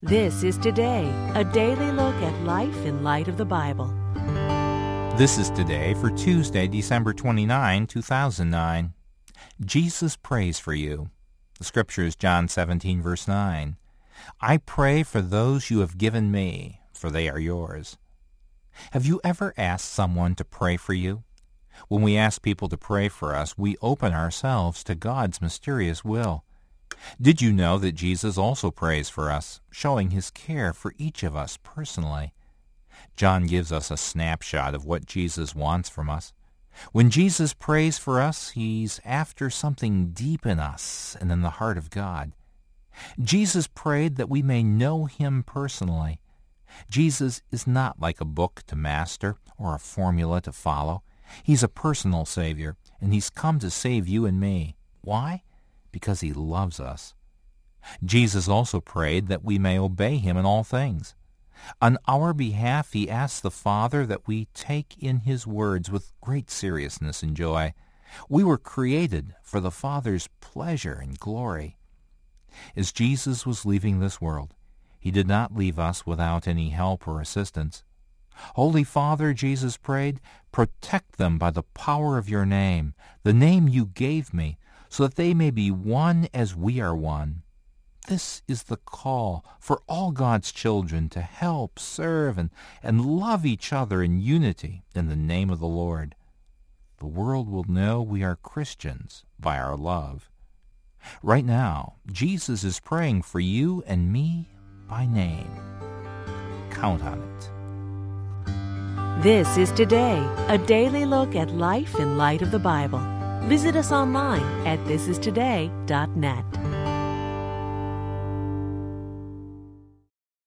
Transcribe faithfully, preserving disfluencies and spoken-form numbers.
This is Today, a daily look at life in light of the Bible. This is Today for Tuesday, December twenty-ninth, two thousand nine. Jesus prays for you. The scripture is John seventeen, verse nine. I pray for those you have given me, for they are yours. Have you ever asked someone to pray for you? When we ask people to pray for us, we open ourselves to God's mysterious will. Did you know that Jesus also prays for us, showing his care for each of us personally? John gives us a snapshot of what Jesus wants from us. When Jesus prays for us, he's after something deep in us and in the heart of God. Jesus prayed that we may know him personally. Jesus is not like a book to master or a formula to follow. He's a personal Savior, and he's come to save you and me. Why? Because he loves us. Jesus also prayed that we may obey him in all things. On our behalf, he asked the Father that we take in his words with great seriousness and joy. We were created for the Father's pleasure and glory. As Jesus was leaving this world, he did not leave us without any help or assistance. Holy Father, Jesus prayed, protect them by the power of your name, the name you gave me, so that they may be one as we are one. This is the call for all God's children to help, serve, and, and love each other in unity in the name of the Lord. The world will know we are Christians by our love. Right now, Jesus is praying for you and me by name. Count on it. This is Today, a daily look at life in light of the Bible. Visit us online at this is today dot net.